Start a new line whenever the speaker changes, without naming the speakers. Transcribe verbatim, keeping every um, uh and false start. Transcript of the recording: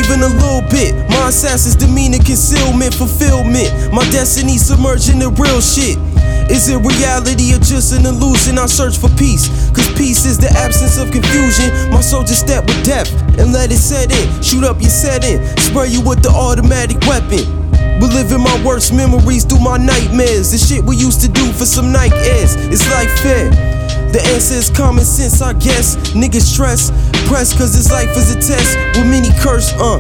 even a little bit. My assassin's demeanor, concealment, fulfillment. My destiny submerged in the real shit. Is it reality or just an illusion? I search for peace, cause peace is the absence of confusion. My soldiers step with death and let it set in. Shoot up your setting, spray you with the automatic weapon. Reliving my worst memories through my nightmares. The shit we used to do for some night airs. It's like fair. The answer is common sense, I guess. Niggas stress, press cause this life is a test with many curse, uh